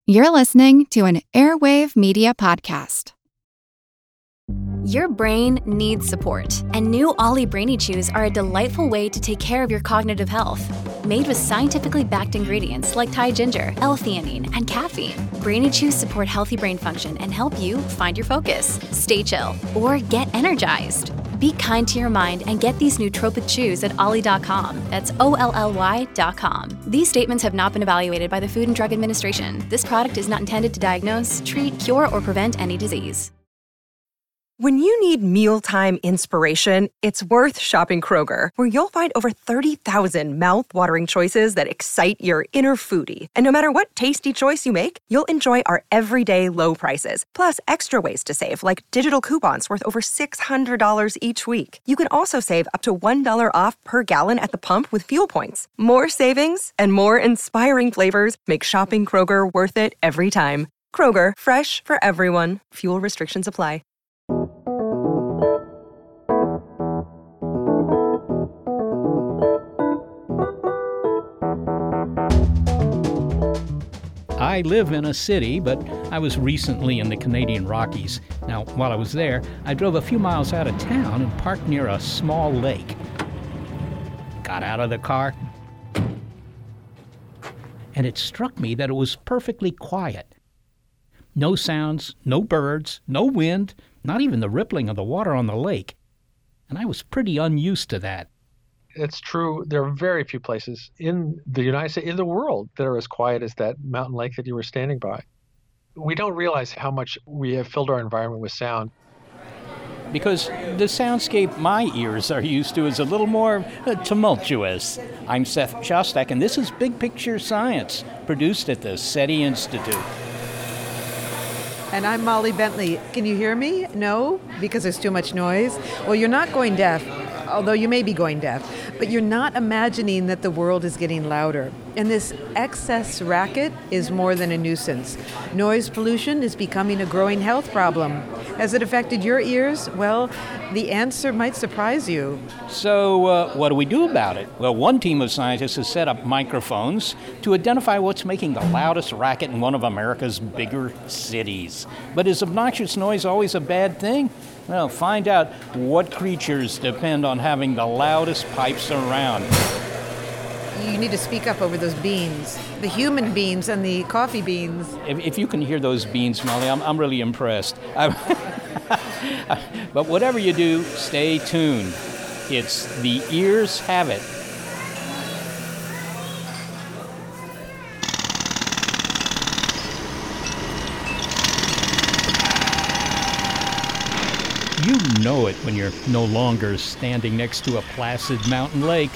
You're listening to an Airwave Media Podcast. Your brain needs support, and new Ollie Brainy Chews are a delightful way to take care of your cognitive health. Made with scientifically backed ingredients like Thai ginger, L-theanine, and caffeine, Brainy Chews support healthy brain function and help you find your focus, stay chill, or get energized. Be kind to your mind and get these nootropic chews at ollie.com. That's OLLY.com. These statements have not been evaluated by the Food and Drug Administration. This product is not intended to diagnose, treat, cure, or prevent any disease. When you need mealtime inspiration, it's worth shopping Kroger, where you'll find over 30,000 mouth-watering choices that excite your inner foodie. And no matter what tasty choice you make, you'll enjoy our everyday low prices, plus extra ways to save, like digital coupons worth over $600 each week. You can also save up to $1 off per gallon at the pump with fuel points. More savings and more inspiring flavors make shopping Kroger worth it every time. Kroger, fresh for everyone. Fuel restrictions apply. I live in a city, but I was recently in the Canadian Rockies. Now, while I was there, I drove a few miles out of town and parked near a small lake. Got out of the car, and it struck me that it was perfectly quiet. No sounds, no birds, no wind, not even the rippling of the water on the lake. And I was pretty unused to that. It's true. There are very few places in the United States, in the world, that are as quiet as that mountain lake that you were standing by. We don't realize how much we have filled our environment with sound. Because the soundscape my ears are used to is a little more tumultuous. I'm Seth Shostak, and this is Big Picture Science, produced at the SETI Institute. And I'm Molly Bentley. Can you hear me? No? Because there's too much noise? Well, you're not going deaf, although you may be going deaf, but you're not imagining that the world is getting louder. And this excess racket is more than a nuisance. Noise pollution is becoming a growing health problem. Has it affected your ears? Well, the answer might surprise you. So, what do we do about it? Well, one team of scientists has set up microphones to identify what's making the loudest racket in one of America's bigger cities. But is obnoxious noise always a bad thing? Well, find out what creatures depend on having the loudest pipes around. You need to speak up over those beans, the human beans and the coffee beans. If you can hear those beans, Molly, I'm really impressed. But whatever you do, stay tuned. It's The Ears Have It. You know it when you're no longer standing next to a placid mountain lake.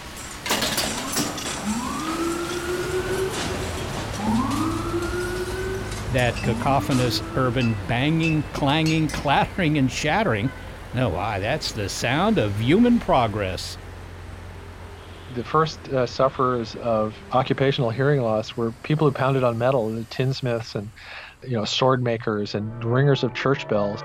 That cacophonous urban banging, clanging, clattering, and shattering. Oh, why, that's the sound of human progress. The first sufferers of occupational hearing loss were people who pounded on metal, the tinsmiths and sword makers and ringers of church bells.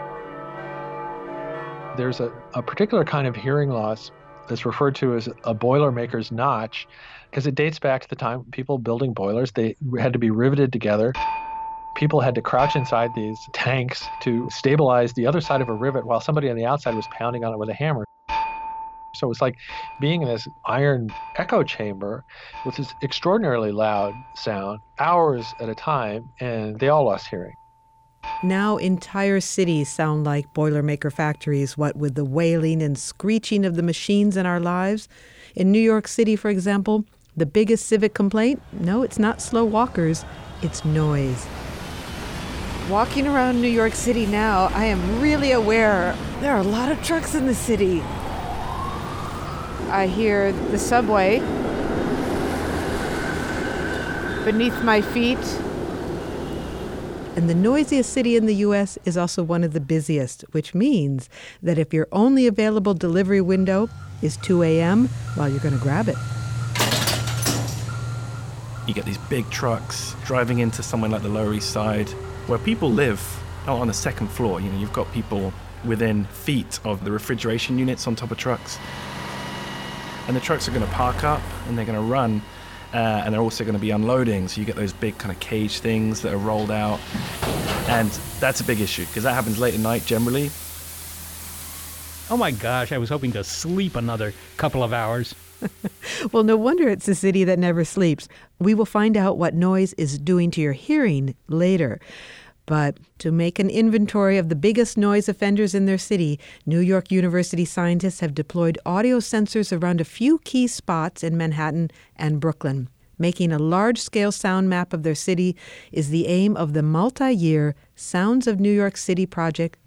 There's a particular kind of hearing loss that's referred to as a boilermaker's notch, because it dates back to the time people building boilers. They had to be riveted together. People had to crouch inside these tanks to stabilize the other side of a rivet while somebody on the outside was pounding on it with a hammer. So it's like being in this iron echo chamber with this extraordinarily loud sound, hours at a time, and they all lost hearing. Now entire cities sound like Boilermaker factories, what with the wailing and screeching of the machines in our lives. In New York City, for example, the biggest civic complaint? No, it's not slow walkers, it's noise. Walking around New York City now, I am really aware there are a lot of trucks in the city. I hear the subway beneath my feet. And the noisiest city in the U.S. is also one of the busiest, which means that if your only available delivery window is 2 a.m., well, you're going to grab it. You get these big trucks driving into somewhere like the Lower East Side, where people live out on the second floor. You've got people within feet of the refrigeration units on top of trucks. And the trucks are going to park up and they're going to run. and they're also going to be unloading. So you get those big kind of cage things that are rolled out. And that's a big issue because that happens late at night generally. Oh my gosh, I was hoping to sleep another couple of hours. Well, no wonder it's a city that never sleeps. We will find out what noise is doing to your hearing later. But to make an inventory of the biggest noise offenders in their city, New York University scientists have deployed audio sensors around a few key spots in Manhattan and Brooklyn. Making a large-scale sound map of their city is the aim of the multi-year Sounds of New York City project,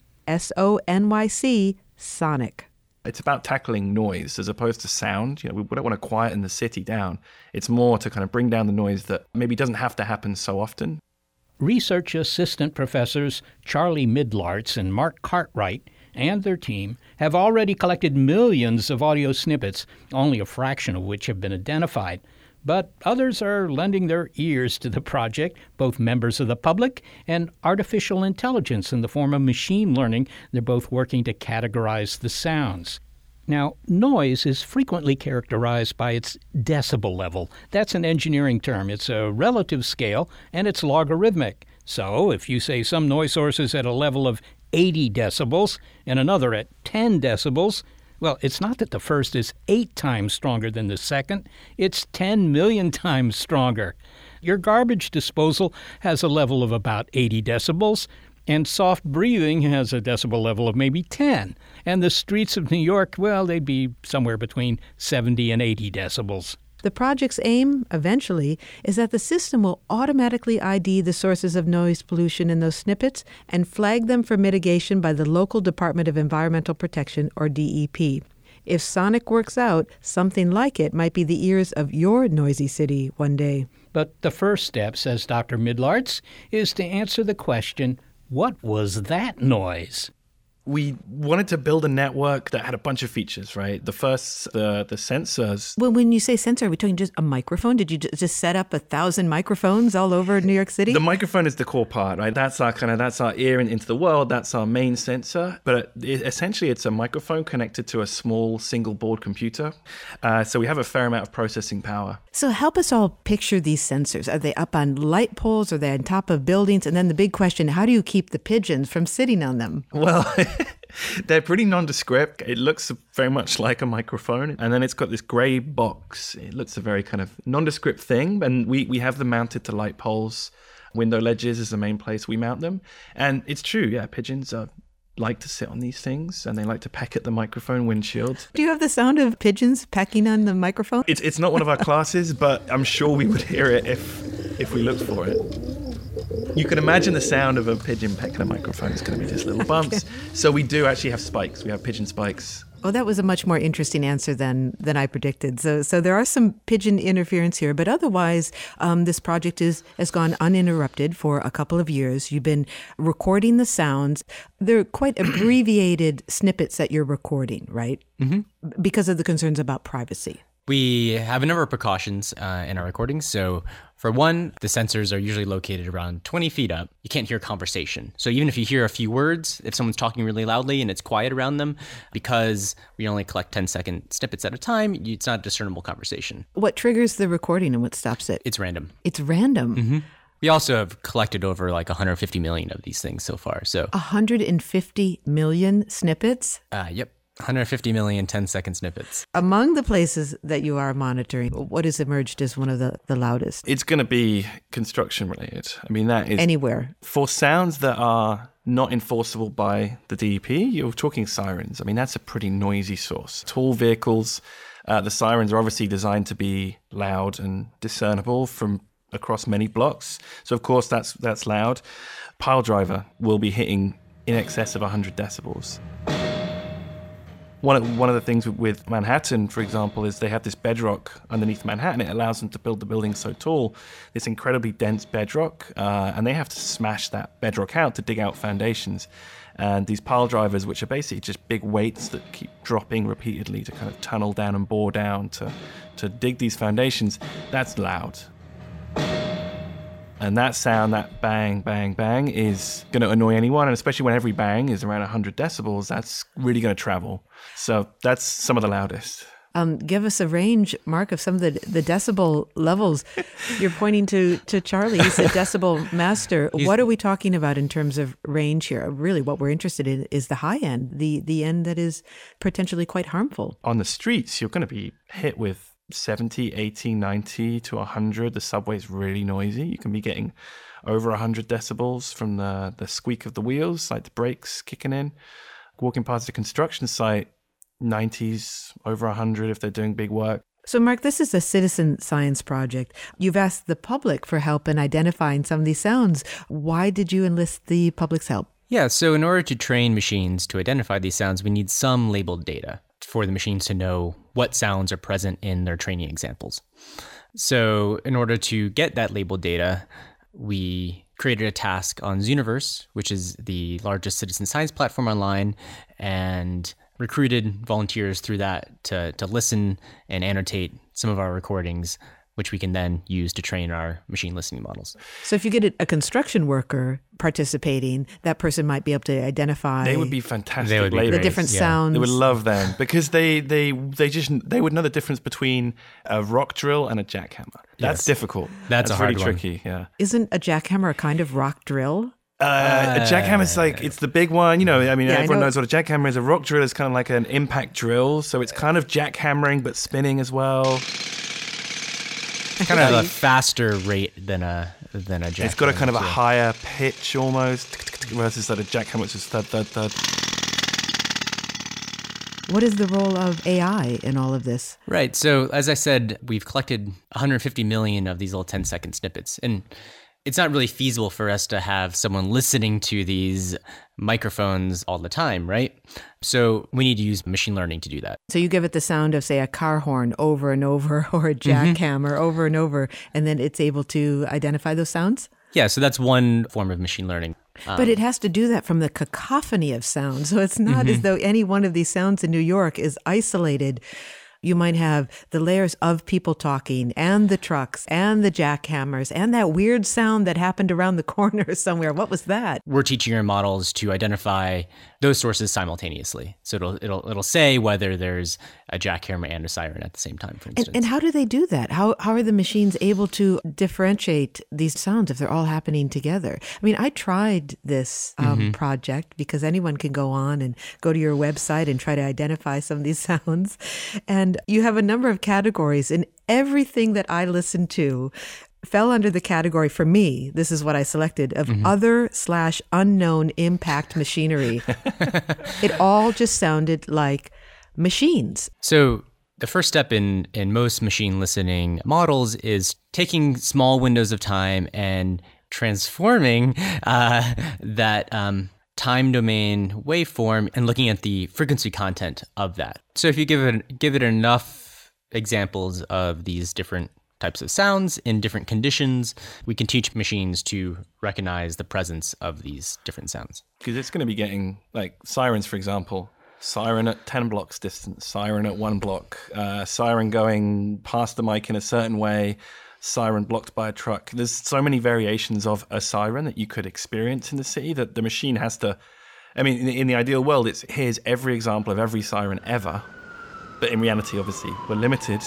SONYC, Sonic. It's about tackling noise as opposed to sound. We don't want to quieten the city down. It's more to kind of bring down the noise that maybe doesn't have to happen so often. Research assistant professors Charlie Midlartz and Mark Cartwright and their team have already collected millions of audio snippets, only a fraction of which have been identified. But others are lending their ears to the project, both members of the public and artificial intelligence in the form of machine learning. They're both working to categorize the sounds. Now, noise is frequently characterized by its decibel level. That's an engineering term. It's a relative scale, and it's logarithmic. So if you say some noise source is at a level of 80 decibels and another at 10 decibels, well, it's not that the first is 8 times stronger than the second. It's 10 million times stronger. Your garbage disposal has a level of about 80 decibels, and soft breathing has a decibel level of maybe 10. And the streets of New York, well, they'd be somewhere between 70 and 80 decibels. The project's aim, eventually, is that the system will automatically ID the sources of noise pollution in those snippets and flag them for mitigation by the local Department of Environmental Protection, or DEP. If Sonic works out, something like it might be the ears of your noisy city one day. But the first step, says Dr. Midlartz, is to answer the question, what was that noise? We wanted to build a network that had a bunch of features, right? The first, the sensors. Well, when you say sensor, are we talking just a microphone? Did you just set up 1,000 microphones all over New York City? The microphone is the core part, right? That's our ear into the world. That's our main sensor. But essentially, it's a microphone connected to a small single board computer. So we have a fair amount of processing power. So help us all picture these sensors. Are they up on light poles? Are they on top of buildings? And then the big question, how do you keep the pigeons from sitting on them? Well, they're pretty nondescript. It looks very much like a microphone. And then it's got this gray box. It looks a very kind of nondescript thing. And we have them mounted to light poles. Window ledges is the main place we mount them. And it's true, yeah, pigeons like to sit on these things and they like to peck at the microphone windshield. Do you have the sound of pigeons pecking on the microphone? It's not one of our classes, but I'm sure we would hear it if we looked for it. You can imagine the sound of a pigeon pecking a microphone. It's going to be just little bumps. So we do actually have spikes. We have pigeon spikes. Oh, that was a much more interesting answer than I predicted. So there are some pigeon interference here, but otherwise, this project has gone uninterrupted for a couple of years. You've been recording the sounds. They're quite abbreviated snippets that you're recording, right? Mm-hmm. Because of the concerns about privacy. We have a number of precautions in our recordings. So for one, the sensors are usually located around 20 feet up. You can't hear conversation. So even if you hear a few words, if someone's talking really loudly and it's quiet around them, because we only collect 10-second snippets at a time, it's not a discernible conversation. What triggers the recording and what stops it? It's random. It's random? Mm-hmm. We also have collected over like 150 million of these things so far. So 150 million snippets? Yep. 150 million 10-second snippets. Among the places that you are monitoring, what has emerged as one of the loudest? It's going to be construction related. I mean, that is... Anywhere. For sounds that are not enforceable by the DEP, you're talking sirens. I mean, that's a pretty noisy source. Tall vehicles, the sirens are obviously designed to be loud and discernible from across many blocks. So, of course, that's loud. Pile driver will be hitting in excess of 100 decibels. One of the things with Manhattan, for example, is they have this bedrock underneath Manhattan. It allows them to build the buildings so tall, this incredibly dense bedrock, and they have to smash that bedrock out to dig out foundations. And these pile drivers, which are basically just big weights that keep dropping repeatedly to kind of tunnel down and bore down to dig these foundations, that's loud. And that sound, that bang, bang, bang, is going to annoy anyone. And especially when every bang is around 100 decibels, that's really going to travel. So that's some of the loudest. Give us a range, Mark, of some of the decibel levels. You're pointing to Charlie. He's a decibel master. What are we talking about in terms of range here? Really, what we're interested in is the high end, the end that is potentially quite harmful. On the streets, you're going to be hit with 70, 80, 90 to 100. The subway's really noisy. You can be getting over 100 decibels from the squeak of the wheels, like the brakes kicking in. Walking past a construction site, 90s, over 100 if they're doing big work. So, Mark, this is a citizen science project. You've asked the public for help in identifying some of these sounds. Why did you enlist the public's help? Yeah, so in order to train machines to identify these sounds, we need some labeled data for the machines to know what sounds are present in their training examples. So in order to get that labeled data, we created a task on Zooniverse, which is the largest citizen science platform online, and recruited volunteers through that to listen and annotate some of our recordings, which we can then use to train our machine listening models. So if you get a construction worker participating, that person might be able to identify. They would be fantastic. They would be the different sounds. They would love them because they would know the difference between a rock drill and a jackhammer. That's difficult. That's a hard really one. Tricky. Yeah. Isn't a jackhammer a kind of rock drill? A jackhammer is like, it's the big one, everyone know. knows what a jackhammer is. A rock drill is kind of like an impact drill. So it's kind of jackhammering, but spinning as well. Kind of a faster rate than a jackhammer. It's got a kind of a higher pitch almost, versus like a jackhammer, which is thud, thud, thud. What is the role of AI in all of this? Right. So as I said, we've collected 150 million of these little 10-second snippets. And it's not really feasible for us to have someone listening to these microphones all the time, right? So we need to use machine learning to do that. So you give it the sound of, say, a car horn over and over, or a jackhammer over and over, and then it's able to identify those sounds? Yeah, so that's one form of machine learning. But it has to do that from the cacophony of sound. So it's not as though any one of these sounds in New York is isolated. You might have the layers of people talking and the trucks and the jackhammers and that weird sound that happened around the corner somewhere. What was that? We're teaching our models to identify those sources simultaneously. So it'll say whether there's a jackhammer and a siren at the same time, for instance. And how do they do that? How are the machines able to differentiate these sounds if they're all happening together? I mean, I tried this project because anyone can go on and go to your website and try to identify some of these sounds. And you have a number of categories, and everything that I listened to fell under the category, for me, this is what I selected, of other/unknown impact machinery. It all just sounded like machines. So the first step in most machine listening models is taking small windows of time and transforming that time domain waveform and looking at the frequency content of that. So if you give it enough examples of these different types of sounds in different conditions, we can teach machines to recognize the presence of these different sounds. Because it's going to be getting, like, sirens, for example. Siren at 10 blocks distance, siren at 1 block, siren going past the mic in a certain way, siren blocked by a truck. There's so many variations of a siren that you could experience in the city that the machine has to, I mean, in the ideal world, here's every example of every siren ever. But in reality, obviously, we're limited.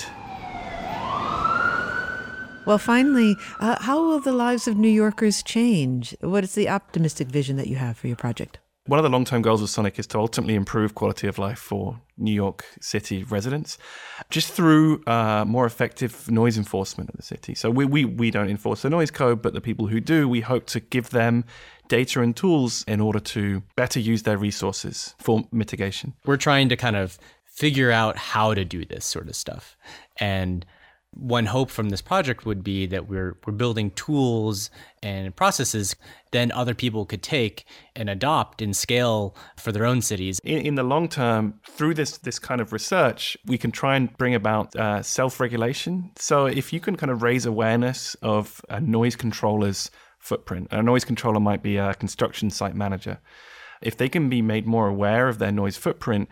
Well, finally, how will the lives of New Yorkers change? What is the optimistic vision that you have for your project? One of the long-term goals of Sonic is to ultimately improve quality of life for New York City residents, just through more effective noise enforcement of the city. So we don't enforce the noise code, but the people who do, we hope to give them data and tools in order to better use their resources for mitigation. We're trying to kind of figure out how to do this sort of stuff. And one hope from this project would be that we're building tools and processes then other people could take and adopt and scale for their own cities. In the long term, through this kind of research, we can try and bring about self-regulation. So if you can kind of raise awareness of a noise controller's footprint, a noise controller might be a construction site manager. If they can be made more aware of their noise footprint,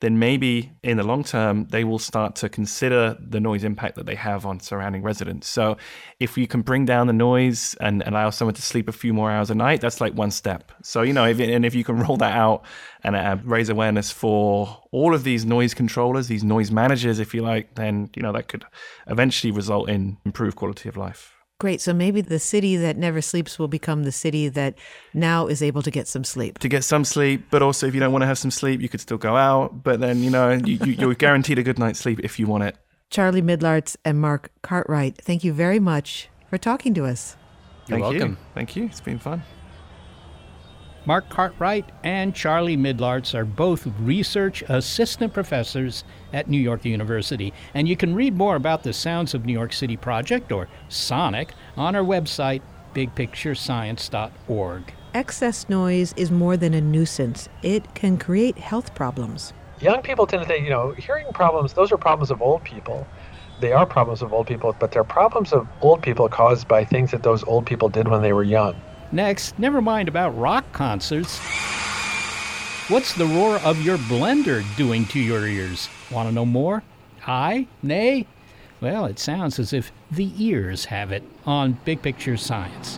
then maybe in the long term, they will start to consider the noise impact that they have on surrounding residents. So if you can bring down the noise and allow someone to sleep a few more hours a night, that's like one step. So, if you can roll that out and raise awareness for all of these noise controllers, these noise managers, if you like, then, that could eventually result in improved quality of life. Great. So maybe the city that never sleeps will become the city that now is able to get some sleep. To get some sleep, but also if you don't want to have some sleep, you could still go out. But then, you're guaranteed a good night's sleep if you want it. Charlie Midlartz and Mark Cartwright, thank you very much for talking to us. You're welcome. Thank you. It's been fun. Mark Cartwright and Charlie Midlartz are both research assistant professors at New York University. And you can read more about the Sounds of New York City project, or SONIC, on our website, bigpicturescience.org. Excess noise is more than a nuisance. It can create health problems. Young people tend to think, hearing problems, those are problems of old people. They are problems of old people, but they're problems of old people caused by things that those old people did when they were young. Next, never mind about rock concerts. What's the roar of your blender doing to your ears? Want to know more? Aye? Nay? Well, it sounds as if the ears have it on Big Picture Science.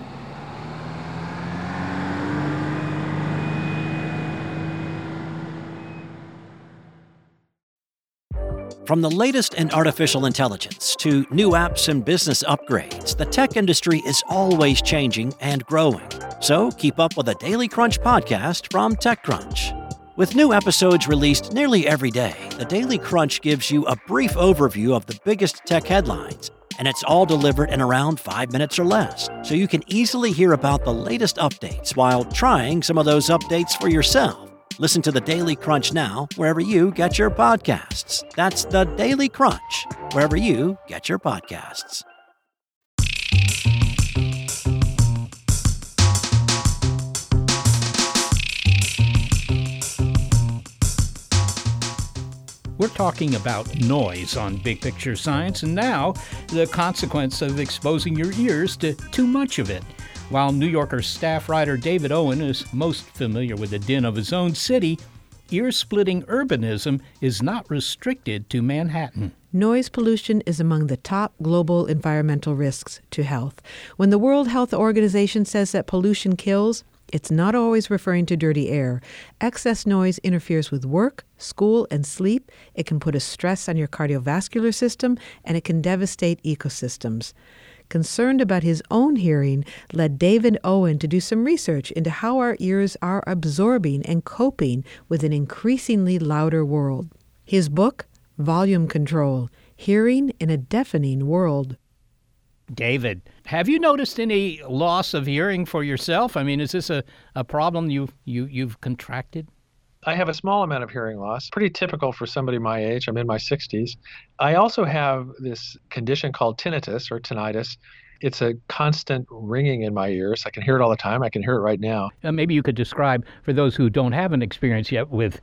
From the latest in artificial intelligence to new apps and business upgrades, the tech industry is always changing and growing. So keep up with the Daily Crunch podcast from TechCrunch. With new episodes released nearly every day, the Daily Crunch gives you a brief overview of the biggest tech headlines, and it's all delivered in around 5 minutes or less, so you can easily hear about the latest updates while trying some of those updates for yourself. Listen to the Daily Crunch now, wherever you get your podcasts. That's the Daily Crunch, wherever you get your podcasts. We're talking about noise on Big Picture Science, and now the consequence of exposing your ears to too much of it. While New Yorker staff writer David Owen is most familiar with the din of his own city, ear-splitting urbanism is not restricted to Manhattan. Noise pollution is among the top global environmental risks to health. When the World Health Organization says that pollution kills, it's not always referring to dirty air. Excess noise interferes with work, school, and sleep. It can put a stress on your cardiovascular system, and it can devastate ecosystems. Concerned about his own hearing led David Owen to do some research into how our ears are absorbing and coping with an increasingly louder world. His book, Volume Control: Hearing in a Deafening World. David, have you noticed any loss of hearing for yourself? I mean, is this a problem you've contracted? I have a small amount of hearing loss, pretty typical for somebody my age. I'm in my 60s. I also have this condition called tinnitus or tinnitus. It's a constant ringing in my ears. I can hear it all the time. I can hear it right now. Maybe you could describe, for those who don't have an experience with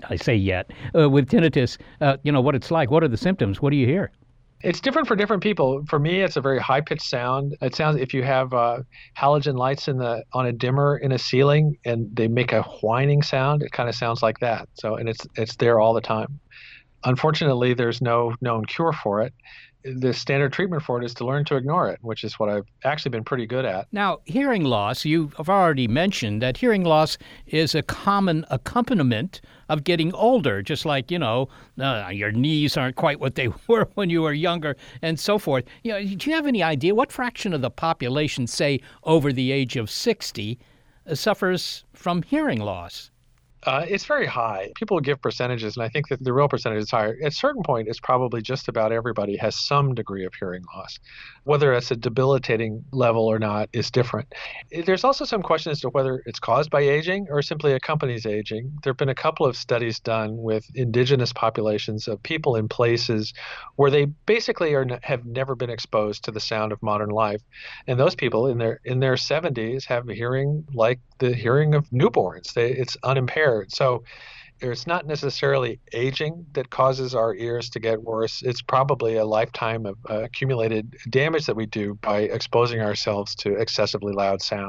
tinnitus, what it's like. What are the symptoms? What do you hear? It's different for different people. For me, it's a very high-pitched sound. It sounds, if you have halogen lights on a dimmer in a ceiling and they make a whining sound, it kind of sounds like that. So, and it's there all the time. Unfortunately, there's no known cure for it. The standard treatment for it is to learn to ignore it, which is what I've actually been pretty good at. Now, hearing loss, you've already mentioned that hearing loss is a common accompaniment of getting older, just like, your knees aren't quite what they were when you were younger and so forth. Do you have any idea what fraction of the population, say, over the age of 60, suffers from hearing loss? It's very high. People give percentages, and I think that the real percentage is higher. At a certain point, it's probably just about everybody has some degree of hearing loss. Whether it's a debilitating level or not is different. There's also some question as to whether it's caused by aging or simply accompanies aging. There have been a couple of studies done with indigenous populations of people in places where they basically have never been exposed to the sound of modern life. And those people in their 70s have hearing like the hearing of newborns. It's unimpaired. So it's not necessarily aging that causes our ears to get worse. It's probably a lifetime of accumulated damage that we do by exposing ourselves to excessively loud sound.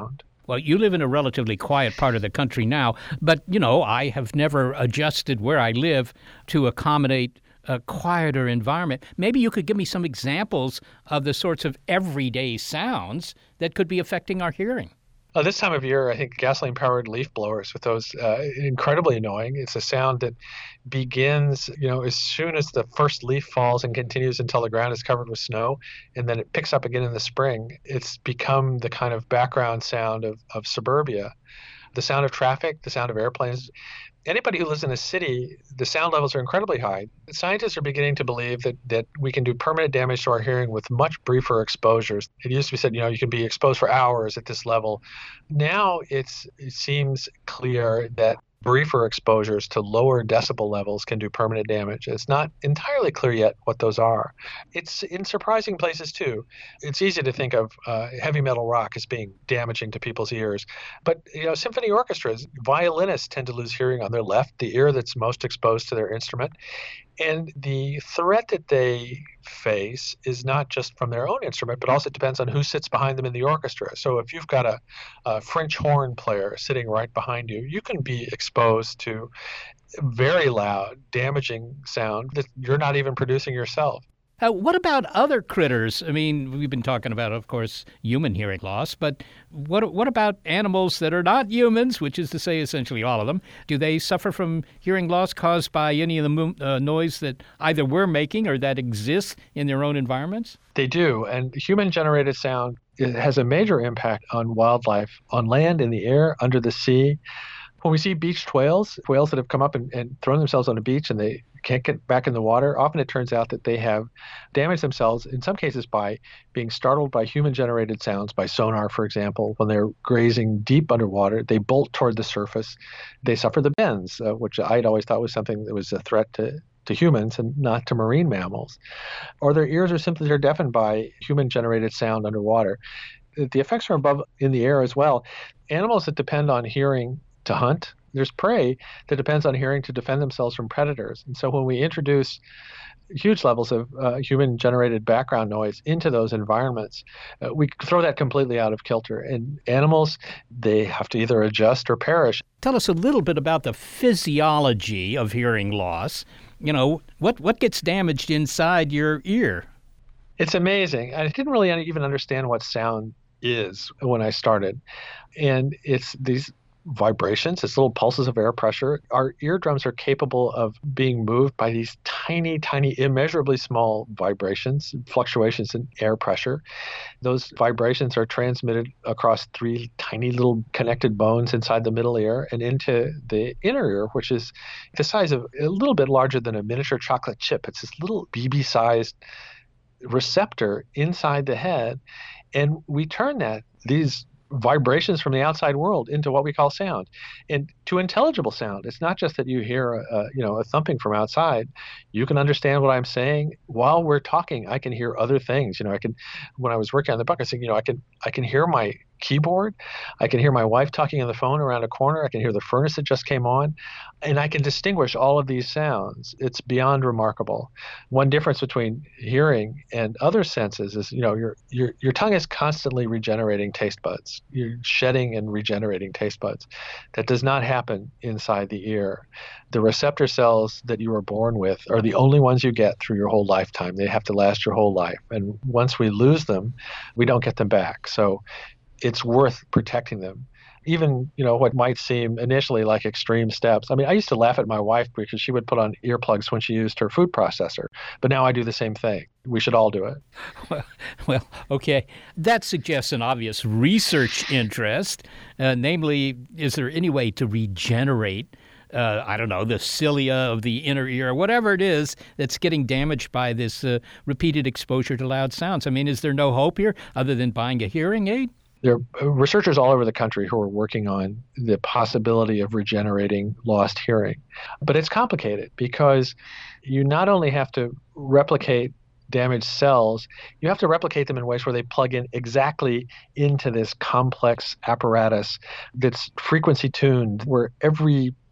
Well, you live in a relatively quiet part of the country now, but, I have never adjusted where I live to accommodate a quieter environment. Maybe you could give me some examples of the sorts of everyday sounds that could be affecting our hearing. This time of year, I think gasoline-powered leaf blowers with those incredibly annoying. It's a sound that begins, as soon as the first leaf falls and continues until the ground is covered with snow, and then it picks up again in the spring. It's become the kind of background sound of suburbia. The sound of traffic, the sound of airplanes. Anybody who lives in a city, the sound levels are incredibly high. Scientists are beginning to believe that we can do permanent damage to our hearing with much briefer exposures. It used to be said, you can be exposed for hours at this level. Now it seems clear that briefer exposures to lower decibel levels can do permanent damage. It's not entirely clear yet what those are. It's in surprising places too. It's easy to think of heavy metal rock as being damaging to people's ears, but symphony orchestras, violinists tend to lose hearing on their left, the ear that's most exposed to their instrument. And the threat that they face is not just from their own instrument, but also depends on who sits behind them in the orchestra. So if you've got a French horn player sitting right behind you, you can be exposed to very loud, damaging sound that you're not even producing yourself. What about other critters? I mean, we've been talking about, of course, human hearing loss, but what about animals that are not humans, which is to say essentially all of them? Do they suffer from hearing loss caused by any of the noise that either we're making or that exists in their own environments? They do, and human-generated sound has a major impact on wildlife, on land, in the air, under the sea. When we see beached whales that have come up and thrown themselves on a beach and they can't get back in the water, often it turns out that they have damaged themselves, in some cases by being startled by human-generated sounds, by sonar, for example. When they're grazing deep underwater, they bolt toward the surface. They suffer the bends, which I'd always thought was something that was a threat to humans and not to marine mammals. Or their ears are simply deafened by human-generated sound underwater. The effects are above in the air as well. Animals that depend on hearing to hunt, there's prey that depends on hearing to defend themselves from predators. And so when we introduce huge levels of human-generated background noise into those environments, we throw that completely out of kilter. And animals, they have to either adjust or perish. Tell us a little bit about the physiology of hearing loss. What gets damaged inside your ear? It's amazing. I didn't really even understand what sound is when I started. And it's these vibrations, it's little pulses of air pressure. Our eardrums are capable of being moved by these tiny, tiny, immeasurably small vibrations, fluctuations in air pressure. Those vibrations are transmitted across 3 tiny little connected bones inside the middle ear and into the inner ear, which is the size of a little bit larger than a miniature chocolate chip. It's this little BB-sized receptor inside the head, and we turn these vibrations from the outside world into what we call sound, and to intelligible sound. It's not just that you hear a thumping from outside. You can understand what I'm saying while we're talking. I can hear other things. When I was working on the book, I said, I can hear my keyboard. I can hear my wife talking on the phone around a corner. I can hear the furnace that just came on, and I can distinguish all of these sounds. It's beyond remarkable. One difference between hearing and other senses is, your tongue is constantly regenerating taste buds. You're shedding and regenerating taste buds. That does not happen inside the ear. The receptor cells that you were born with are the only ones you get through your whole lifetime. They have to last your whole life. And once we lose them, we don't get them back. So it's worth protecting them. Even, what might seem initially like extreme steps. I mean, I used to laugh at my wife because she would put on earplugs when she used her food processor. But now I do the same thing. We should all do it. Well, okay. That suggests an obvious research interest. Namely, is there any way to regenerate the cilia of the inner ear, whatever it is that's getting damaged by this repeated exposure to loud sounds? I mean, is there no hope here other than buying a hearing aid? There are researchers all over the country who are working on the possibility of regenerating lost hearing. But it's complicated because you not only have to replicate damaged cells, you have to replicate them in ways where they plug in exactly into this complex apparatus that's frequency tuned, where every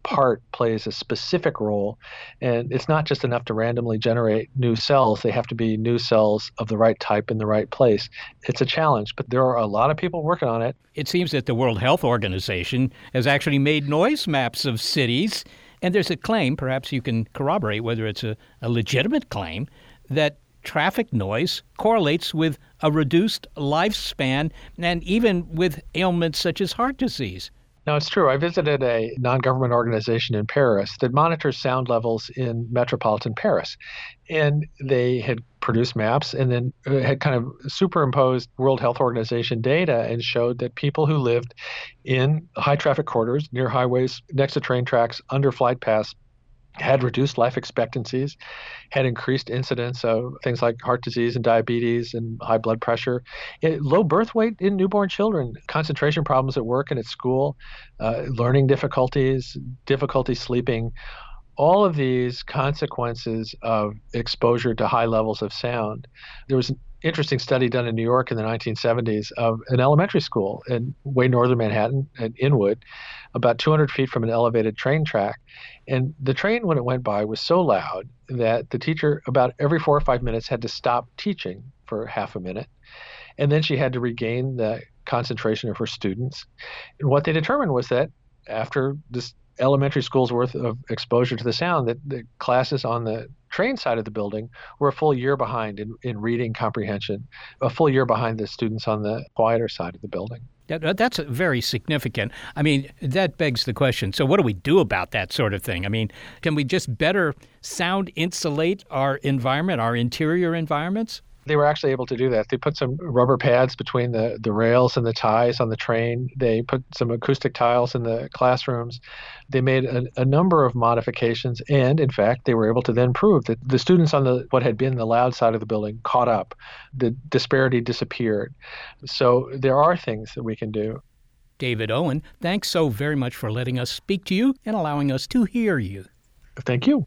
part plays a specific role. And it's not just enough to randomly generate new cells. They have to be new cells of the right type in the right place. It's a challenge, but there are a lot of people working on it. It seems that the World Health Organization has actually made noise maps of cities. And there's a claim, perhaps you can corroborate whether it's a legitimate claim, that traffic noise correlates with a reduced lifespan and even with ailments such as heart disease. Now, it's true. I visited a non-government organization in Paris that monitors sound levels in metropolitan Paris. And they had produced maps and then had kind of superimposed World Health Organization data and showed that people who lived in high traffic corridors, near highways, next to train tracks, under flight paths, had reduced life expectancies, had increased incidence of things like heart disease and diabetes and high blood pressure, low birth weight in newborn children, concentration problems at work and at school, learning difficulties, difficulty sleeping. All of these consequences of exposure to high levels of sound. There was an interesting study done in New York in the 1970s of an elementary school in way northern Manhattan at Inwood, about 200 feet from an elevated train track. And the train, when it went by, was so loud that the teacher, about every 4 or 5 minutes, had to stop teaching for half a minute. And then she had to regain the concentration of her students. And what they determined was that after this elementary school's worth of exposure to the sound, that the classes on the train side of the building were a full year behind in reading comprehension, a full year behind the students on the quieter side of the building. That's very significant. I mean, that begs the question. So what do we do about that sort of thing? I mean, can we just better sound insulate our environment, our interior environments? They were actually able to do that. They put some rubber pads between the rails and the ties on the train. They put some acoustic tiles in the classrooms. They made a number of modifications. And in fact, they were able to then prove that the students on what had been the loud side of the building caught up. The disparity disappeared. So there are things that we can do. David Owen, thanks so very much for letting us speak to you and allowing us to hear you. Thank you.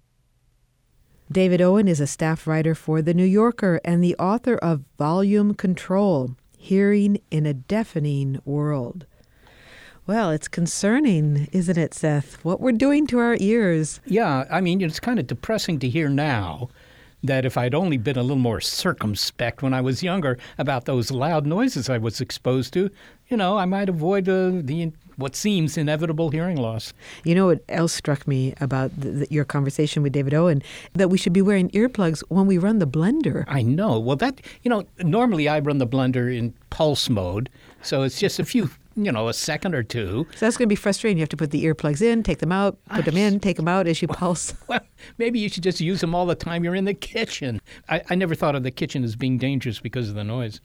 David Owen is a staff writer for The New Yorker and the author of Volume Control, Hearing in a Deafening World. Well, it's concerning, isn't it, Seth, what we're doing to our ears? Yeah, I mean, it's kind of depressing to hear now that if I'd only been a little more circumspect when I was younger about those loud noises I was exposed to, I might avoid what seems inevitable hearing loss. You know what else struck me about your conversation with David Owen? That we should be wearing earplugs when we run the blender. I know. Well, normally I run the blender in pulse mode, so it's just a few, a second or two. So that's going to be frustrating. You have to put the earplugs in, take them out, put them in, take them out as you pulse. Well, maybe you should just use them all the time you're in the kitchen. I never thought of the kitchen as being dangerous because of the noise.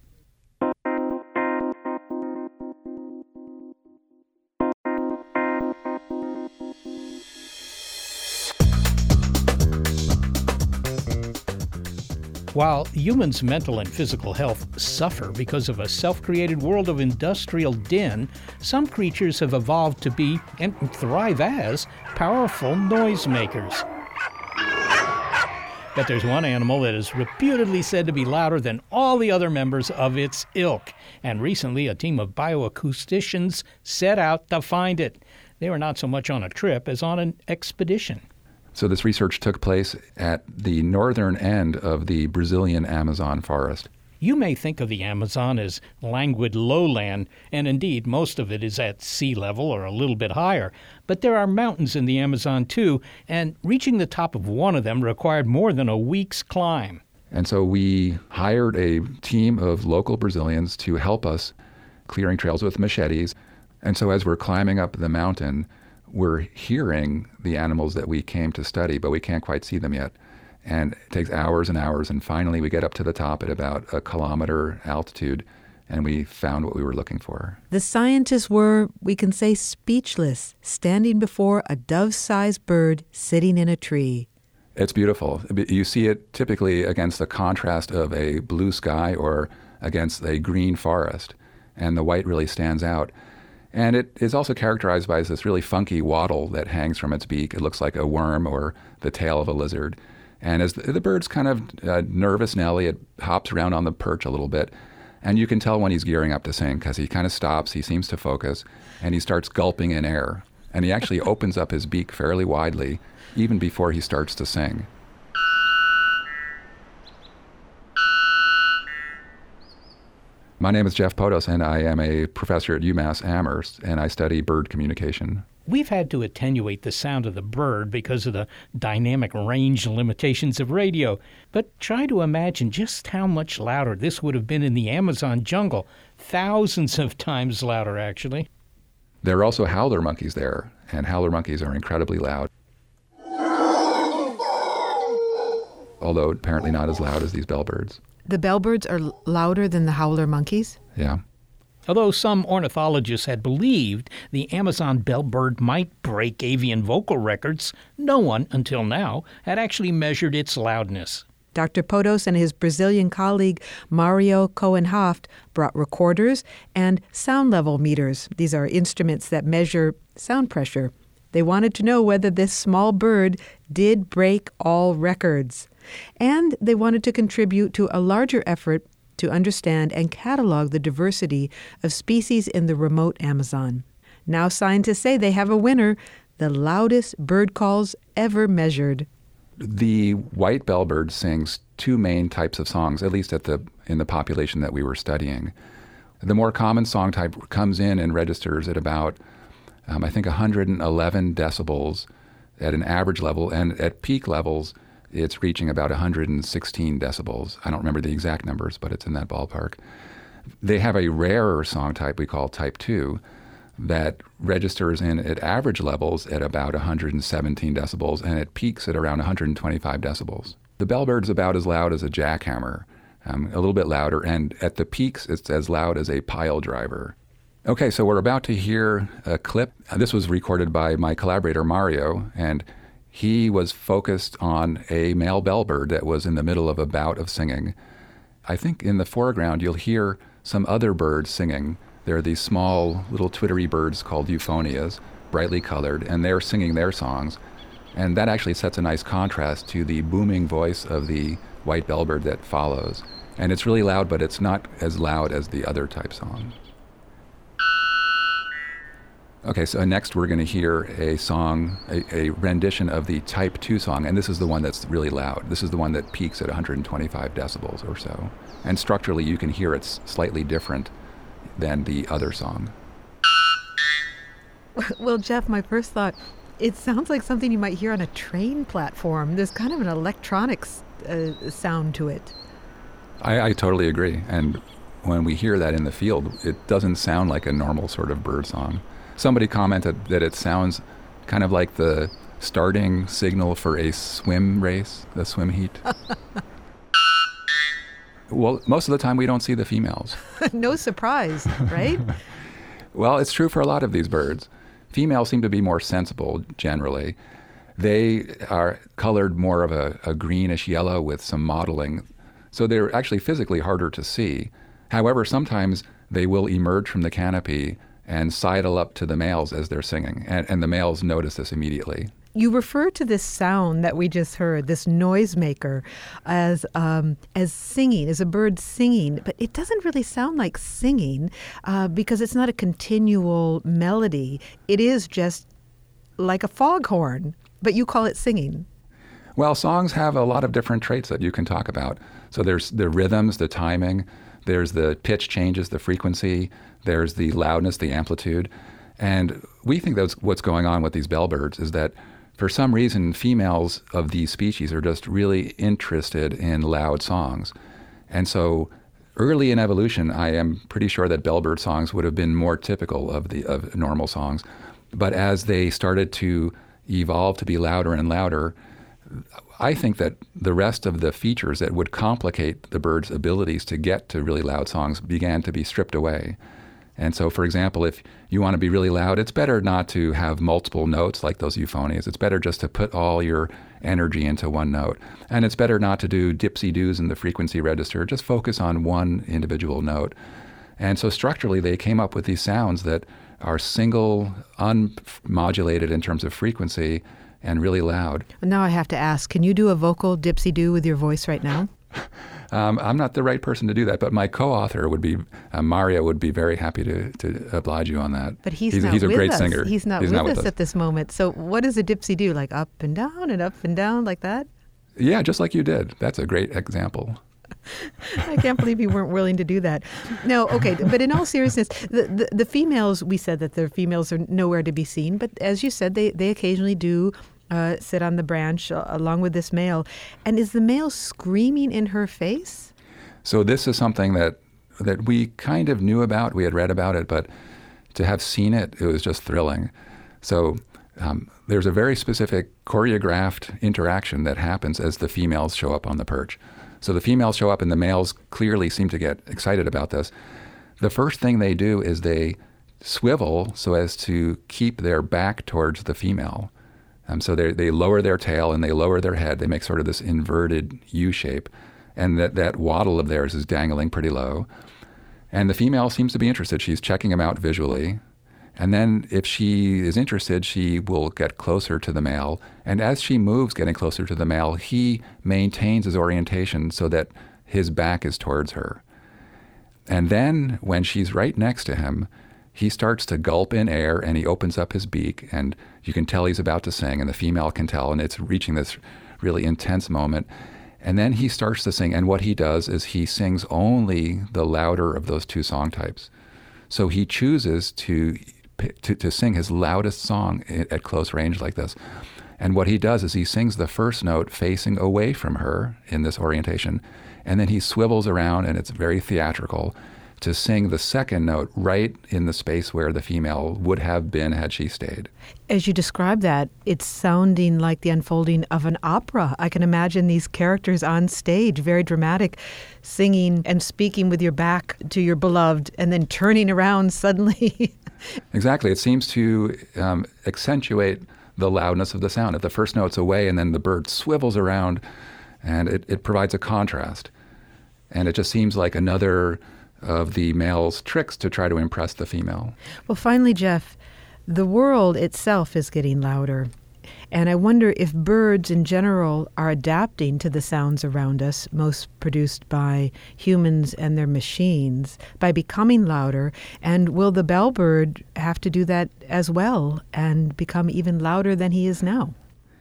While humans' mental and physical health suffer because of a self-created world of industrial din, some creatures have evolved to be, and thrive as, powerful noisemakers. But there's one animal that is reputedly said to be louder than all the other members of its ilk, and recently a team of bioacousticians set out to find it. They were not so much on a trip as on an expedition. So this research took place at the northern end of the Brazilian Amazon forest. You may think of the Amazon as languid lowland, and indeed most of it is at sea level or a little bit higher. But there are mountains in the Amazon too, and reaching the top of one of them required more than a week's climb. And so we hired a team of local Brazilians to help us clearing trails with machetes. And so as we're climbing up the mountain, we're hearing the animals that we came to study, but we can't quite see them yet. And it takes hours and hours, and finally we get up to the top at about 1 kilometer altitude, and we found what we were looking for. The scientists were, we can say, speechless, standing before a dove-sized bird sitting in a tree. It's beautiful. You see it typically against the contrast of a blue sky or against a green forest, and the white really stands out. And it is also characterized by this really funky wattle that hangs from its beak. It looks like a worm or the tail of a lizard. And as the bird's kind of nervous Nelly, it hops around on the perch a little bit. And you can tell when he's gearing up to sing because he kind of stops, he seems to focus, and he starts gulping in air. And he actually opens up his beak fairly widely even before he starts to sing. My name is Jeff Potos, and I am a professor at UMass Amherst, and I study bird communication. We've had to attenuate the sound of the bird because of the dynamic range limitations of radio. But try to imagine just how much louder this would have been in the Amazon jungle. Thousands of times louder, actually. There are also howler monkeys there, and howler monkeys are incredibly loud. Although apparently not as loud as these bellbirds. The bellbirds are louder than the howler monkeys? Yeah. Although some ornithologists had believed the Amazon bellbird might break avian vocal records, no one, until now, had actually measured its loudness. Dr. Potos and his Brazilian colleague Mario Cohen-Haft brought recorders and sound level meters. These are instruments that measure sound pressure. They wanted to know whether this small bird did break all records. And they wanted to contribute to a larger effort to understand and catalog the diversity of species in the remote Amazon. Now scientists say they have a winner, the loudest bird calls ever measured. The white bellbird sings two main types of songs, at least in the population that we were studying. The more common song type comes in and registers at about, I think, 111 decibels at an average level, and at peak levels, it's reaching about 116 decibels. I don't remember the exact numbers, but it's in that ballpark. They have a rarer song type we call type 2 that registers in at average levels at about 117 decibels and it peaks at around 125 decibels. The bellbird's about as loud as a jackhammer, a little bit louder, and at the peaks it's as loud as a pile driver. Okay, so we're about to hear a clip. This was recorded by my collaborator Mario, and he was focused on a male bellbird that was in the middle of a bout of singing. I think in the foreground you'll hear some other birds singing. There are these small little twittery birds called euphonias, brightly colored, and they're singing their songs. And that actually sets a nice contrast to the booming voice of the white bellbird that follows. And it's really loud, but it's not as loud as the other type song. Okay, so next we're going to hear a song, a rendition of the Type 2 song, and this is the one that's really loud. This is the one that peaks at 125 decibels or so. And structurally, you can hear it's slightly different than the other song. Well, Jeff, my first thought, it sounds like something you might hear on a train platform. There's kind of an electronics sound to it. I totally agree. And when we hear that in the field, it doesn't sound like a normal sort of bird song. Somebody commented that it sounds kind of like the starting signal for a swim race, the swim heat. Well, most of the time we don't see the females. No surprise, right? Well, it's true for a lot of these birds. Females seem to be more sensible generally. They are colored more of a greenish yellow with some mottling, so they're actually physically harder to see. However, sometimes they will emerge from the canopy and sidle up to the males as they're singing, and the males notice this immediately. You refer to this sound that we just heard, this noisemaker, as singing, as a bird singing, but it doesn't really sound like singing because it's not a continual melody. It is just like a foghorn, but you call it singing. Well, songs have a lot of different traits that you can talk about. So there's the rhythms, the timing, there's the pitch changes, the frequency, there's the loudness, the amplitude. And we think that's what's going on with these bellbirds is that for some reason, females of these species are just really interested in loud songs. And so early in evolution, I am pretty sure that bellbird songs would have been more typical of normal songs. But as they started to evolve to be louder and louder, I think that the rest of the features that would complicate the bird's abilities to get to really loud songs began to be stripped away. And so, for example, if you want to be really loud, it's better not to have multiple notes like those euphonias. It's better just to put all your energy into one note. And it's better not to do dipsy-doos in the frequency register. Just focus on one individual note. And so structurally, they came up with these sounds that are single, unmodulated in terms of frequency, and really loud. Now I have to ask, can you do a vocal dipsy-doo with your voice right now? I'm not the right person to do that, but my co-author would be, Mario would be very happy to oblige you on that. But he's not a with great us. singer. He's not with us at this moment. So what does a dipsy do? Like up and down like that? Yeah, just like you did. That's a great example. I can't believe you weren't willing to do that. No, okay, but in all seriousness, the females, we said that the females are nowhere to be seen, but as you said, they occasionally do sit on the branch along with this male. And is the male screaming in her face? So this is something that we kind of knew about. We had read about it, but to have seen it, it was just thrilling. So there's a very specific choreographed interaction that happens as the females show up on the perch. So the females show up and the males clearly seem to get excited about this. The first thing they do is they swivel so as to keep their back towards the female. So they lower their tail and they lower their head. They make sort of this inverted U shape. And that waddle of theirs is dangling pretty low. And the female seems to be interested. She's checking them out visually. And then if she is interested, she will get closer to the male. And as she moves getting closer to the male, he maintains his orientation so that his back is towards her. And then when she's right next to him, he starts to gulp in air and he opens up his beak, and you can tell he's about to sing, and the female can tell, and it's reaching this really intense moment. And then he starts to sing, and what he does is he sings only the louder of those two song types. So he chooses to sing his loudest song at close range like this. And what he does is he sings the first note facing away from her in this orientation, and then he swivels around, and it's very theatrical, to sing the second note right in the space where the female would have been had she stayed. As you describe that, it's sounding like the unfolding of an opera. I can imagine these characters on stage, very dramatic, singing and speaking with your back to your beloved and then turning around suddenly. Exactly. It seems to accentuate the loudness of the sound. If the first note's away and then the bird swivels around, and it provides a contrast. And it just seems like another of the male's tricks to try to impress the female. Well, finally, Jeff, the world itself is getting louder. And I wonder if birds in general are adapting to the sounds around us, most produced by humans and their machines, by becoming louder. And will the bellbird have to do that as well and become even louder than he is now?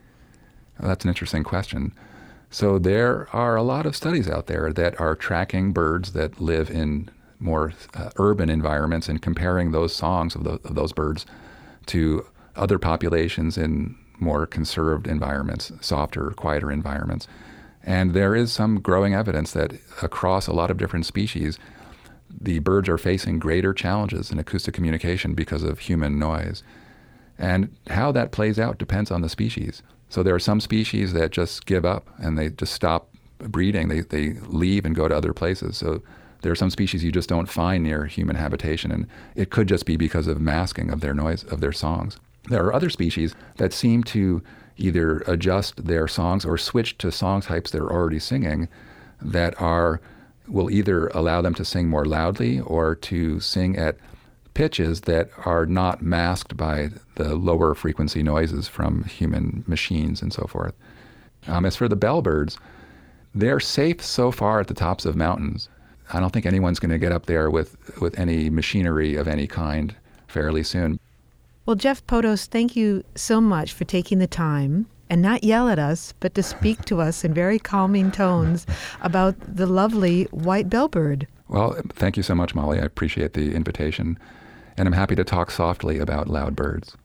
Well, that's an interesting question. So there are a lot of studies out there that are tracking birds that live in more urban environments and comparing those songs of those birds to other populations in more conserved environments, softer, quieter environments. And there is some growing evidence that across a lot of different species, the birds are facing greater challenges in acoustic communication because of human noise. And how that plays out depends on the species. So there are some species that just give up and they just stop breeding. They leave and go to other places. So there are some species you just don't find near human habitation, and it could just be because of masking of their noise, of their songs. There are other species that seem to either adjust their songs or switch to song types they're already singing that will either allow them to sing more loudly or to sing at pitches that are not masked by the lower frequency noises from human machines and so forth. As for the bellbirds, they're safe so far at the tops of mountains. I don't think anyone's going to get up there with any machinery of any kind fairly soon. Well, Jeff Potos, thank you so much for taking the time and not yell at us, but to speak to us in very calming tones about the lovely white bellbird. Well, thank you so much, Molly. I appreciate the invitation. And I'm happy to talk softly about loud birds.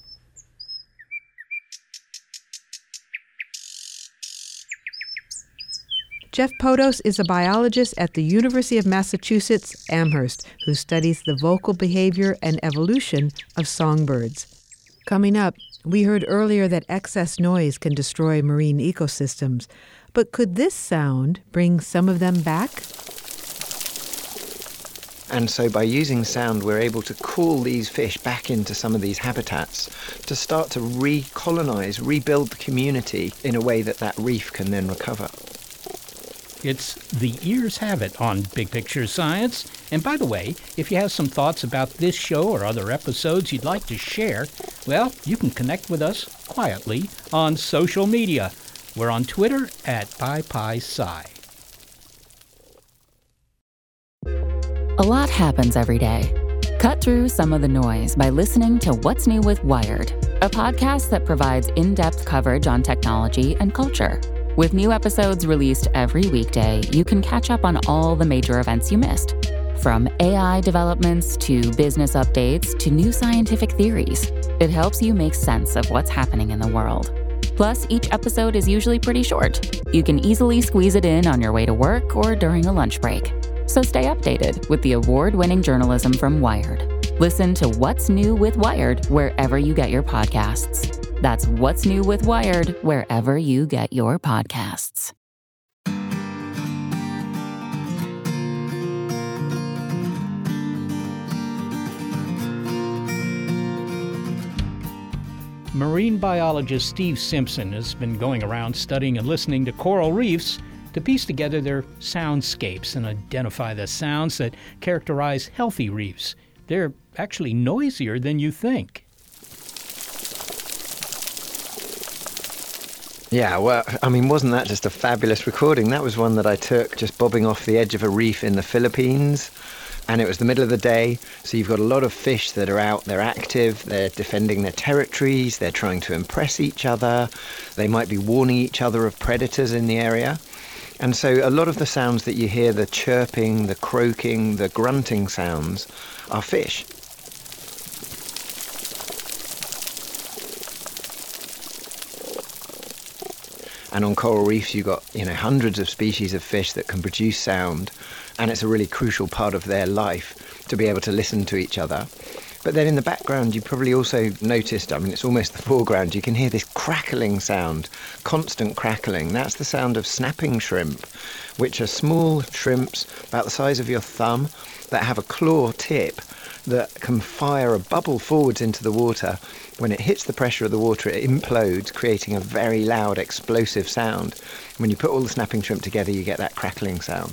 Jeff Potos is a biologist at the University of Massachusetts, Amherst, who studies the vocal behavior and evolution of songbirds. Coming up, we heard earlier that excess noise can destroy marine ecosystems. But could this sound bring some of them back? And so by using sound, we're able to call these fish back into some of these habitats to start to recolonize, rebuild the community in a way that reef can then recover. It's The Ears Have It on Big Picture Science. And by the way, if you have some thoughts about this show or other episodes you'd like to share, well, you can connect with us quietly on social media. We're on Twitter at PyPySci. A lot happens every day. Cut through some of the noise by listening to What's New with Wired, a podcast that provides in-depth coverage on technology and culture. With new episodes released every weekday, you can catch up on all the major events you missed. From AI developments to business updates to new scientific theories, it helps you make sense of what's happening in the world. Plus, each episode is usually pretty short. You can easily squeeze it in on your way to work or during a lunch break. So stay updated with the award-winning journalism from Wired. Listen to What's New with Wired wherever you get your podcasts. That's What's New with Wired wherever you get your podcasts. Marine biologist Steve Simpson has been going around studying and listening to coral reefs to piece together their soundscapes and identify the sounds that characterize healthy reefs. They're actually noisier than you think. Yeah, well, I mean, wasn't that just a fabulous recording? That was one that I took just bobbing off the edge of a reef in the Philippines. And it was the middle of the day, so you've got a lot of fish that are out, they're active, they're defending their territories, they're trying to impress each other, they might be warning each other of predators in the area. And so a lot of the sounds that you hear, the chirping, the croaking, the grunting sounds, are fish. And on coral reefs, you've got, hundreds of species of fish that can produce sound, and it's a really crucial part of their life to be able to listen to each other. But then in the background, you probably also noticed, it's almost the foreground, you can hear this crackling sound, constant crackling. That's the sound of snapping shrimp, which are small shrimps about the size of your thumb that have a claw tip that can fire a bubble forwards into the water. When it hits the pressure of the water, it implodes, creating a very loud, explosive sound. When you put all the snapping shrimp together, you get that crackling sound.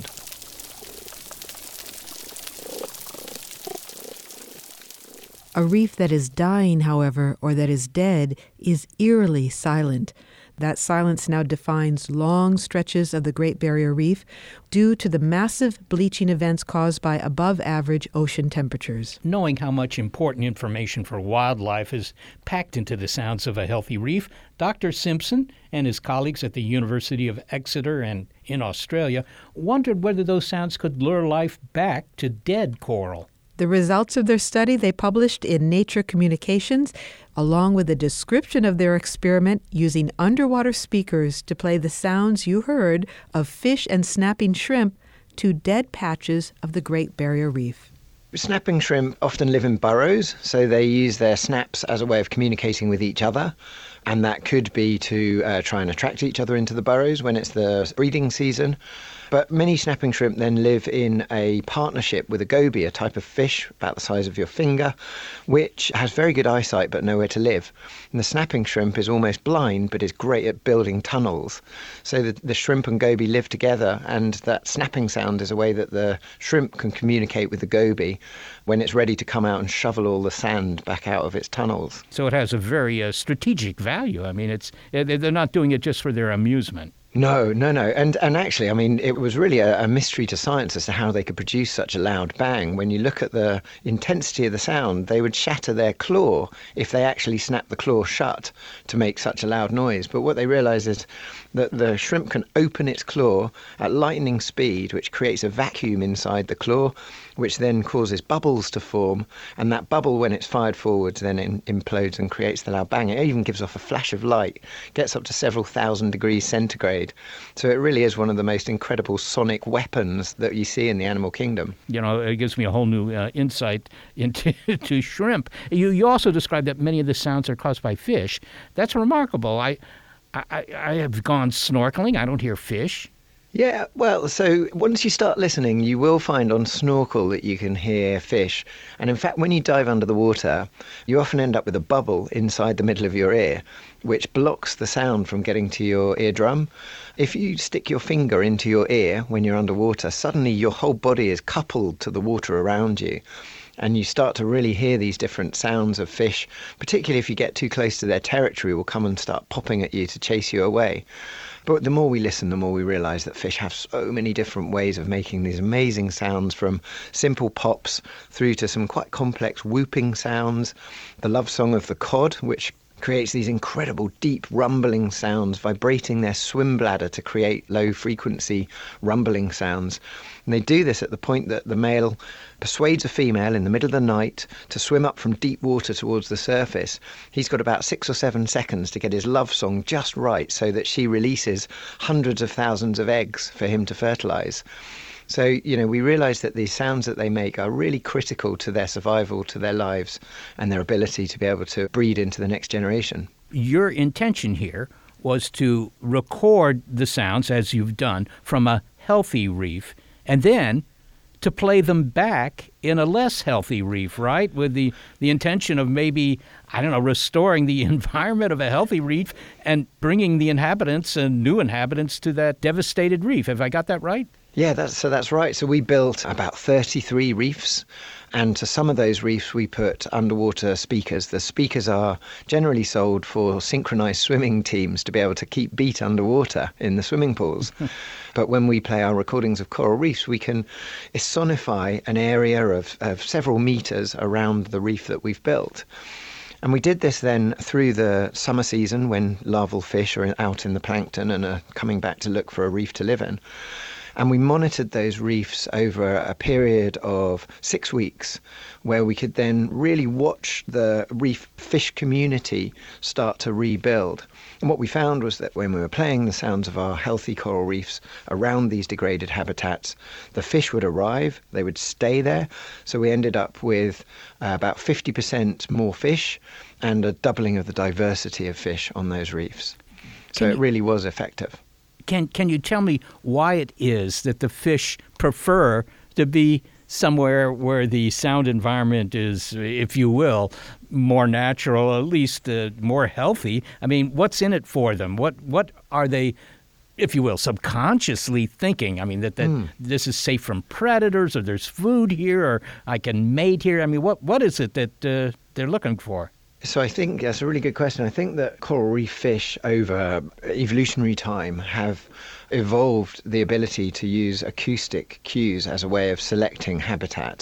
A reef that is dying, however, or that is dead, is eerily silent. That silence now defines long stretches of the Great Barrier Reef due to the massive bleaching events caused by above-average ocean temperatures. Knowing how much important information for wildlife is packed into the sounds of a healthy reef, Dr. Simpson and his colleagues at the University of Exeter and in Australia wondered whether those sounds could lure life back to dead coral. The results of their study they published in Nature Communications, along with a description of their experiment using underwater speakers to play the sounds you heard of fish and snapping shrimp to dead patches of the Great Barrier Reef. Snapping shrimp often live in burrows, so they use their snaps as a way of communicating with each other. And that could be to try and attract each other into the burrows when it's the breeding season. But many snapping shrimp then live in a partnership with a goby, a type of fish about the size of your finger, which has very good eyesight but nowhere to live. And the snapping shrimp is almost blind but is great at building tunnels. So the shrimp and goby live together, and that snapping sound is a way that the shrimp can communicate with the goby when it's ready to come out and shovel all the sand back out of its tunnels. So it has a very strategic value. They're not doing it just for their amusement. No. And actually, it was really a mystery to science as to how they could produce such a loud bang. When you look at the intensity of the sound, they would shatter their claw if they actually snapped the claw shut to make such a loud noise. But what they realized is that the shrimp can open its claw at lightning speed, which creates a vacuum inside the claw, which then causes bubbles to form. And that bubble, when it's fired forwards, then implodes and creates the loud bang. It even gives off a flash of light, gets up to several thousand degrees centigrade. So it really is one of the most incredible sonic weapons that you see in the animal kingdom. It gives me a whole new insight into to shrimp. You also described that many of the sounds are caused by fish. That's remarkable. I have gone snorkeling. I don't hear fish. Yeah, well, so once you start listening, you will find on snorkel that you can hear fish. And in fact, when you dive under the water, you often end up with a bubble inside the middle of your ear, which blocks the sound from getting to your eardrum. If you stick your finger into your ear when you're underwater, suddenly your whole body is coupled to the water around you. And you start to really hear these different sounds of fish, particularly if you get too close to their territory, will come and start popping at you to chase you away. But the more we listen, the more we realise that fish have so many different ways of making these amazing sounds, from simple pops through to some quite complex whooping sounds. The love song of the cod, which creates these incredible deep rumbling sounds, vibrating their swim bladder to create low frequency rumbling sounds. And they do this at the point that the male persuades a female in the middle of the night to swim up from deep water towards the surface. He's got about 6 or 7 seconds to get his love song just right so that she releases hundreds of thousands of eggs for him to fertilize. So, we realise that these sounds that they make are really critical to their survival, to their lives, and their ability to be able to breed into the next generation. Your intention here was to record the sounds, as you've done, from a healthy reef, and then to play them back in a less healthy reef, right? With the intention of maybe, restoring the environment of a healthy reef and bringing the inhabitants and new inhabitants to that devastated reef. Have I got that right? Yeah, that's right. So we built about 33 reefs, and to some of those reefs we put underwater speakers. The speakers are generally sold for synchronized swimming teams to be able to keep beat underwater in the swimming pools. But when we play our recordings of coral reefs, we can sonify an area of several meters around the reef that we've built. And we did this then through the summer season when larval fish are out in the plankton and are coming back to look for a reef to live in. And we monitored those reefs over a period of 6 weeks, where we could then really watch the reef fish community start to rebuild. And what we found was that when we were playing the sounds of our healthy coral reefs around these degraded habitats, the fish would arrive, they would stay there. So we ended up with about 50% more fish and a doubling of the diversity of fish on those reefs. So it really was effective. Can you tell me why it is that the fish prefer to be somewhere where the sound environment is, if you will, more natural, at least more healthy? I mean, what's in it for them? What are they, if you will, subconsciously thinking? I mean, that this is safe from predators, or there's food here, or I can mate here. I mean, what is it that they're looking for? So I think that's a really good question. I think that coral reef fish over evolutionary time have evolved the ability to use acoustic cues as a way of selecting habitat.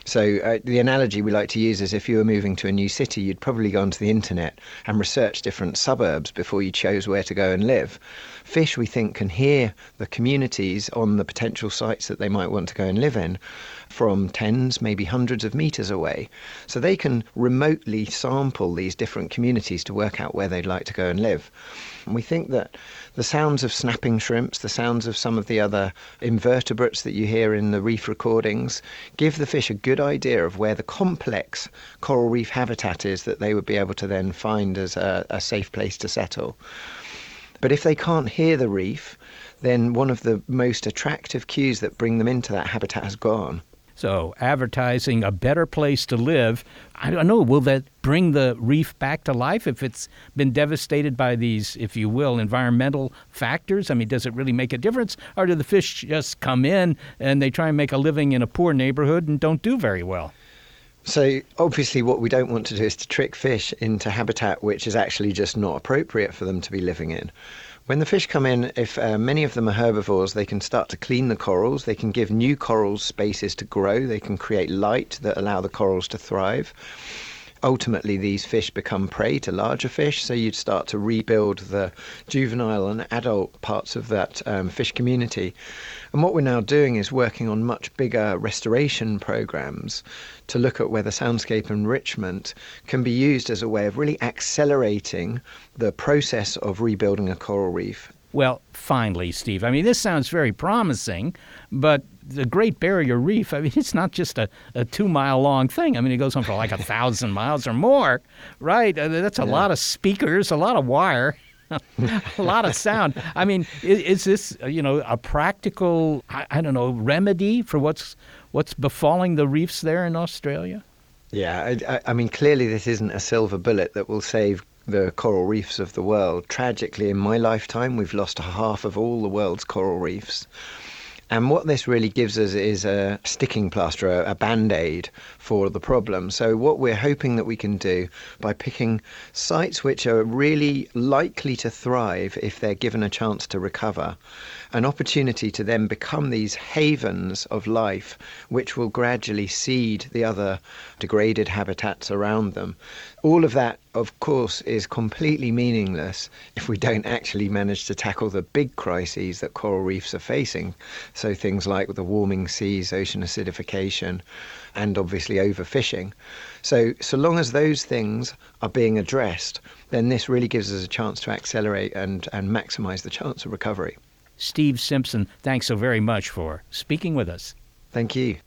So the analogy we like to use is if you were moving to a new city, you'd probably go onto the internet and research different suburbs before you chose where to go and live. Fish, we think, can hear the communities on the potential sites that they might want to go and live in from tens, maybe hundreds of meters away. So they can remotely sample these different communities to work out where they'd like to go and live. And we think that the sounds of snapping shrimps, the sounds of some of the other invertebrates that you hear in the reef recordings, give the fish a good idea of where the complex coral reef habitat is that they would be able to then find as a safe place to settle. But if they can't hear the reef, then one of the most attractive cues that bring them into that habitat has gone. So advertising a better place to live, I don't know, will that bring the reef back to life if it's been devastated by these, if you will, environmental factors? I mean, does it really make a difference? Or do the fish just come in and they try and make a living in a poor neighborhood and don't do very well? So obviously what we don't want to do is to trick fish into habitat which is actually just not appropriate for them to be living in. When the fish come in, if many of them are herbivores, they can start to clean the corals, they can give new corals spaces to grow, they can create light that allow the corals to thrive. Ultimately, these fish become prey to larger fish, so you'd start to rebuild the juvenile and adult parts of that fish community. And what we're now doing is working on much bigger restoration programs to look at whether soundscape enrichment can be used as a way of really accelerating the process of rebuilding a coral reef. Well, finally, Steve, I mean, this sounds very promising, but the Great Barrier Reef, I mean, it's not just a 2-mile-long thing. I mean, it goes on for like 1,000 miles or more, right? That's a lot of speakers, a lot of wire, a lot of sound. I mean, is this, a practical, remedy for what's befalling the reefs there in Australia? Yeah, I mean, clearly this isn't a silver bullet that will save the coral reefs of the world. Tragically, in my lifetime, we've lost half of all the world's coral reefs. And what this really gives us is a sticking plaster, a band-aid for the problem. So what we're hoping that we can do by picking sites which are really likely to thrive if they're given a chance to recover, an opportunity to then become these havens of life which will gradually seed the other degraded habitats around them. All of that, of course, is completely meaningless if we don't actually manage to tackle the big crises that coral reefs are facing. So things like the warming seas, ocean acidification, and obviously overfishing. So long as those things are being addressed, then this really gives us a chance to accelerate and maximise the chance of recovery. Steve Simpson, thanks so very much for speaking with us. Thank you.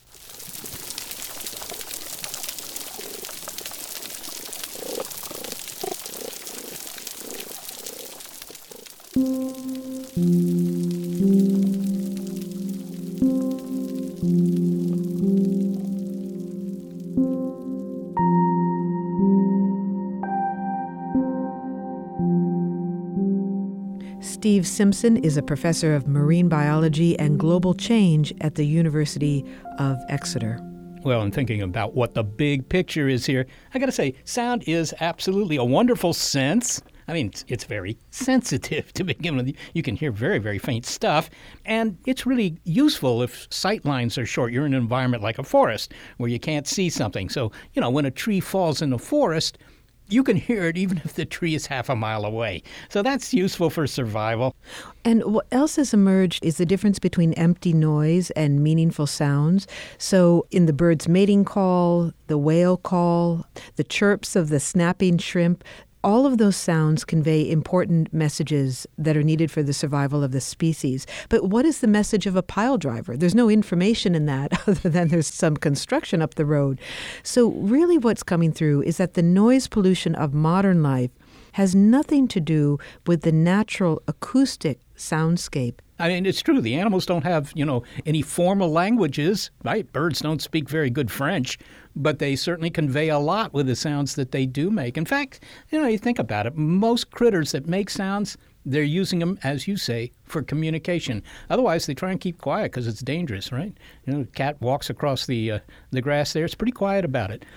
Steve Simpson is a professor of marine biology and global change at the University of Exeter. Well, in thinking about what the big picture is here, I got to say, sound is absolutely a wonderful sense. I mean, it's very sensitive to begin with. You can hear very, very faint stuff, and it's really useful if sight lines are short. You're in an environment like a forest where you can't see something. So, when a tree falls in the forest, you can hear it even if the tree is half a mile away. So that's useful for survival. And what else has emerged is the difference between empty noise and meaningful sounds. So in the bird's mating call, the whale call, the chirps of the snapping shrimp, all of those sounds convey important messages that are needed for the survival of the species. But what is the message of a pile driver? There's no information in that other than there's some construction up the road. So really what's coming through is that the noise pollution of modern life has nothing to do with the natural acoustic soundscape. I mean, it's true. The animals don't have, any formal languages, right? Birds don't speak very good French, but they certainly convey a lot with the sounds that they do make. In fact, you think about it, most critters that make sounds, they're using them, as you say, for communication. Otherwise, they try and keep quiet because it's dangerous, right? The cat walks across the grass there. It's pretty quiet about it.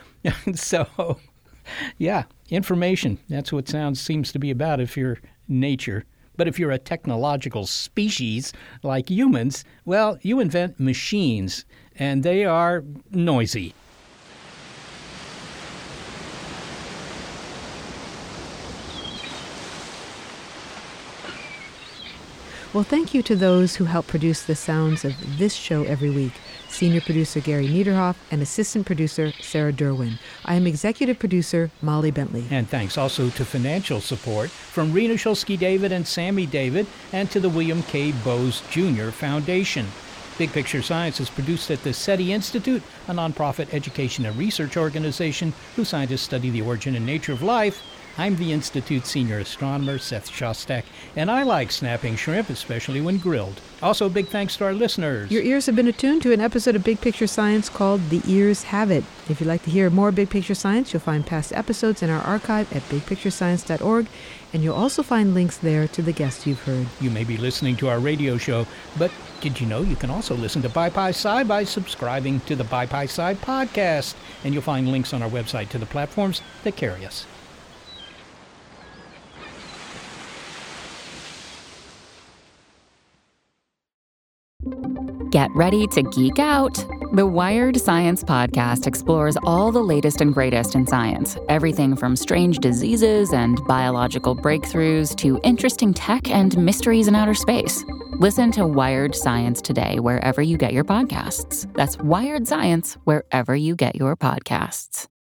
So, yeah, information. That's what sound seems to be about if you're nature. But if you're a technological species like humans, well, you invent machines, and they are noisy. Well, thank you to those who help produce the sounds of this show every week. Senior producer Gary Niederhoff and assistant producer Sarah Derwin. I am executive producer Molly Bentley. And thanks also to financial support from Rena Shulsky-David and Sammy David and to the William K. Bowes Jr. Foundation. Big Picture Science is produced at the SETI Institute, a nonprofit education and research organization whose scientists study the origin and nature of life. I'm the Institute's senior astronomer, Seth Shostak, and I like snapping shrimp, especially when grilled. Also, big thanks to our listeners. Your ears have been attuned to an episode of Big Picture Science called The Ears Have It. If you'd like to hear more Big Picture Science, you'll find past episodes in our archive at bigpicturescience.org, and you'll also find links there to the guests you've heard. You may be listening to our radio show, but did you know you can also listen to BiPi-Sci by subscribing to the BiPi-Sci podcast, and you'll find links on our website to the platforms that carry us. Get ready to geek out. The Wired Science Podcast explores all the latest and greatest in science, everything from strange diseases and biological breakthroughs to interesting tech and mysteries in outer space. Listen to Wired Science today wherever you get your podcasts. That's Wired Science wherever you get your podcasts.